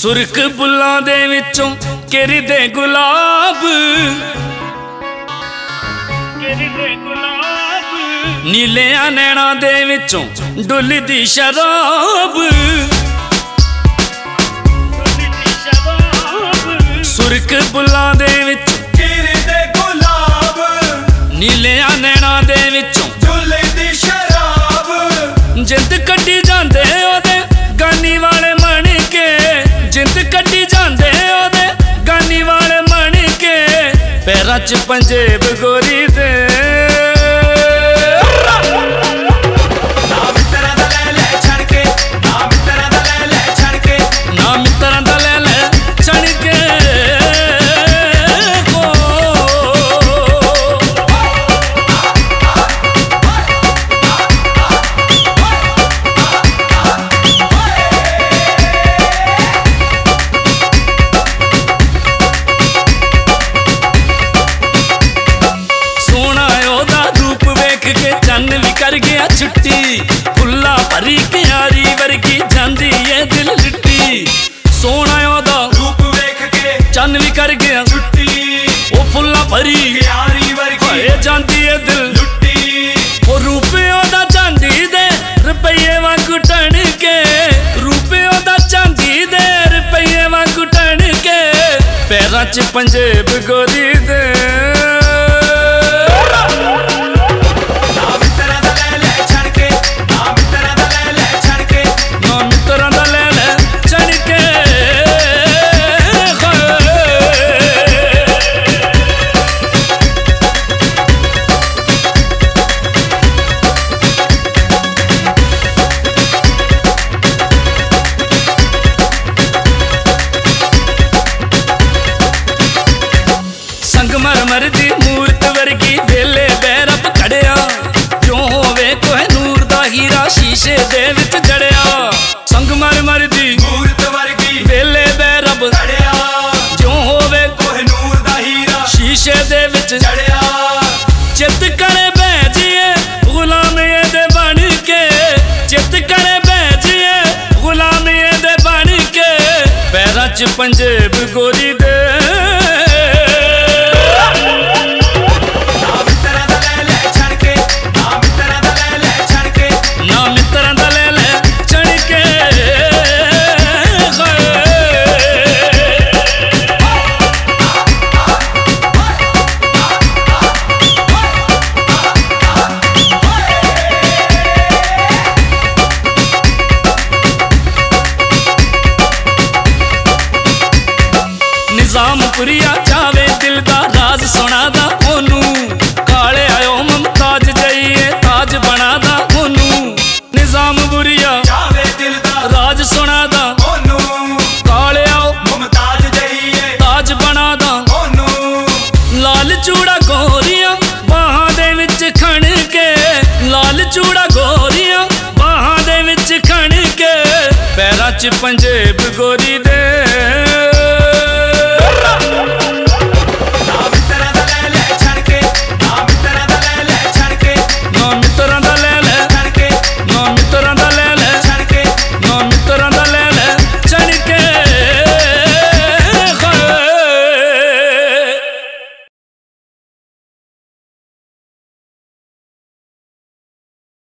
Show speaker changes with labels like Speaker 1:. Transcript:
Speaker 1: ਸੁਰਖ ਬੁੱਲਾਂ ਦੇ ਵਿੱਚੋਂ ਕਿਰਦੇ ਗੁਲਾਬ, ਨੀਲਿਆਂ ਨੈਣਾਂ ਦੇ ਵਿੱਚੋਂ ਡੁੱਲਦੀ ਸ਼ਰਾਬ। ਸੁਰਖ ਬੁੱਲਾਂ ਦੇ ਵਿੱਚ
Speaker 2: ਕਿਰਦੇ ਗੁਲਾਬ,
Speaker 1: ਨੀਲਿਆਂ ਨੈਣਾਂ ਦੇ ਵਿੱਚੋਂ
Speaker 2: ਡੁੱਲਦੀ ਸ਼ਰਾਬ।
Speaker 1: ਜਿੰਦ ਕੱਢੀ ਜਾਂਦੇ ਉਹਦੇ ਗਾਨੀ ਵਾਲੇ ਮਣ ਕੇ, ਜਿੰਦ ਕੱਢੀ ਜਾਂਦੇ ਉਹਦੇ ਗਾਨੀ ਵਾਲੇ ਮਣ ਕੇ। ਪੈਰਾਂ 'ਚ ਪੰਜੇਬ ਗੋਰੀ ਦੇ,
Speaker 2: ਨਾ ਮਿੱਤਰਾਂ ਦਾ ਲੈ ਲੈ ਛੱਡ ਕੇ, ਨਾ ਮਿੱਤਰਾਂ ਦਾ ਲੈ ਲੈ ਛੱਡ ਕੇ,
Speaker 1: ਨਾ ਮਿੱਤਰਾਂ ਦਾ ਲੈ ਲੈ ਛੱਡ ਕੇ। ਚੰਨ ਵੀ ਕਰ ਗਿਆ ਛੁੱਟੀ, ਫੁੱਲਾਂ ਭਰੀ ਕਿਆਰੀ ਵਰਗੀ ਜਾਂਦੀ ਏ ਦਿਲ ਲੁੱਟੀ। ਸੋਹਣਾ ਉਹਦਾ
Speaker 2: ਰੂਪ ਵੇਖ ਕੇ
Speaker 1: ਚੰਨ ਵੀ ਕਰ ਗਿਆ
Speaker 2: ਛੁੱਟੀ,
Speaker 1: ਉਹ ਫੁੱਲਾਂ ਭਰੀ
Speaker 2: ਕਿਆਰੀ ਵਰਗੀ
Speaker 1: ਹੋਏ ਜਾਂਦੀ ਏ ਦਿਲ
Speaker 2: ਲੁੱਟੀ।
Speaker 1: ਉਹ ਰੂਪ ਉਹਦਾ ਚਾਂਦੀ ਦੇ ਰੁਪਈਏ ਵਾਂਗੂ ਟਣ ਕੇ, ਰੂਪ ਉਹਦਾ ਚਾਂਦੀ ਦੇ ਰੁਪਈਏ ਵਾਂਗੂ ਟਣ ਕੇ। ਪੈਰਾਂ 'ਚ ਪੰਜੇਬ ਗੋਰੀ ਦੇ, ਸੰਗਮਰਮਰ ਦੀ ਮੂਰਤ ਵਰਗੀ ਵੇਲੇ ਬੈਰਬ ਖੜਿਆ, ਕਿਉਂ ਹੋਵੇ ਕੋਹ ਨੂਰ ਦਾ ਹੀਰਾ ਸ਼ੀਸ਼ੇ ਦੇ ਵਿੱਚ ਜੜਿਆ। ਸੰਗਮਰਮਰ ਦੀ
Speaker 2: ਮੂਰਤ ਵਰਗੀ
Speaker 1: ਵੇਲੇ ਬੈਰਬ
Speaker 2: ਖੜਿਆ,
Speaker 1: ਕਿਉਂ ਹੋਵੇ
Speaker 2: ਕੋਹ ਨੂਰ ਦਾ ਹੀਰਾ
Speaker 1: ਸ਼ੀਸ਼ੇ ਦੇ ਵਿੱਚ
Speaker 2: ਜੜਿਆ।
Speaker 1: ਚਿੱਤ ਕਰੇ ਬਹਿ ਜੀਏ ਗੁਲਾਮ ਇਹਦੇ ਬਣ ਕੇ, ਚਿੱਤ ਕਰੇ ਬਹਿ ਜੀਏ ਗੁਲਾਮ ਇਹਦੇ ਬਣ ਕੇ। ਪੈਰਾਂ 'ਚ ਪੰਜੇਬ ਗੋਰੀ ਦੇ, ਨਿਜ਼ਾਮਪੁਰੀਆ ਚਾਵੇ ਦਿਲ ਦਾ ਰਾਜ਼ ਸੁਣਾਦਾ ਉਹਨੂੰ। ਕਾਲੇ ਆਇਓ ਮਮਤਾਜ ਜਈਏ ਤਾਜ ਬਣਾਦਾ ਉਹਨੂੰ। ਨਿਜ਼ਾਮਪੁਰੀਆ
Speaker 2: ਚਾਵੇ ਦਿਲ ਦਾ
Speaker 1: ਰਾਜ਼ ਸੁਣਾਦਾ
Speaker 2: ਉਹਨੂੰ।
Speaker 1: ਕਾਲੇ ਆਓ
Speaker 2: ਮਮਤਾਜ ਜਈਏ
Speaker 1: ਤਾਜ ਬਣਾਦਾ
Speaker 2: ਉਹਨੂੰ।
Speaker 1: ਲਾਲ ਚੂੜਾ ਗੋਰੀਆਂ ਬਾਹਾਂ ਦੇ ਵਿੱਚ ਖਣ ਕੇ, ਲਾਲ ਚੂੜਾ ਗੋਰੀਆਂ ਬਾਹਾਂ ਦੇ ਵਿੱਚ ਖਣ ਕੇ। ਪੈਰਾਂ 'ਚ ਪੰਜੇਬ ਗੋਰੀ ਦੇ,